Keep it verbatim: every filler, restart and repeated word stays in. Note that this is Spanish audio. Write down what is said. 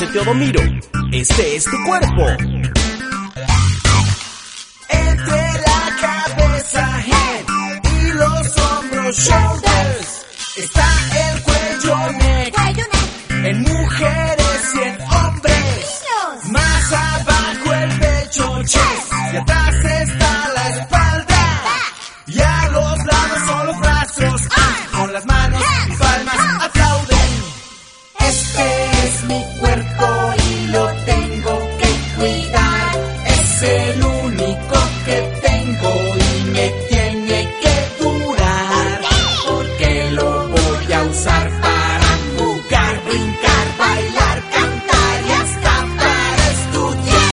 Teodomiro. Este es tu cuerpo. Entre la cabeza, head, y los hombros, shoulders, está el cuello, neck, en mujeres y en hombres. Más abajo el pecho, chest, y atrás está la espalda. Y a los lados son los brazos, ah, con las manos